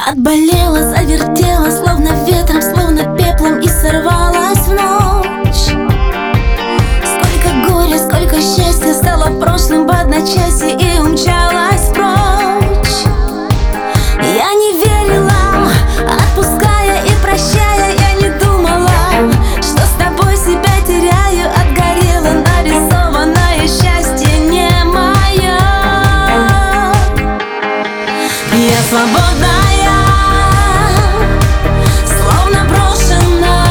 Отболела, завертела, словно ветром, словно пеплом, и сорвалась в ночь. Сколько горя, сколько счастья стало в прошлом в одночасье и умчалась прочь. Я не верила, отпуская и прощая, я не думала, что с тобой себя теряю. Отгорело нарисованное счастье не мое. Я свободная, словно брошена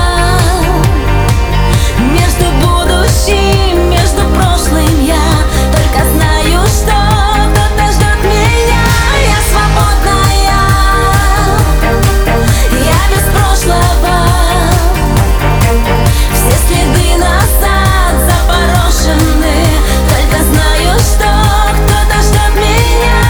между будущим, между прошлым. Я только знаю, что кто-то ждет меня. Я свободная, я без прошлого. Все следы назад запорошены. Только знаю, что кто-то ждет меня.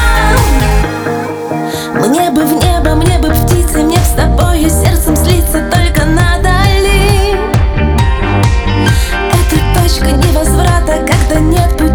Мне бы в небо, мне бы птицы, мне б с тобою сердцем слиться, только надо ли? Это точка невозврата, когда нет пути.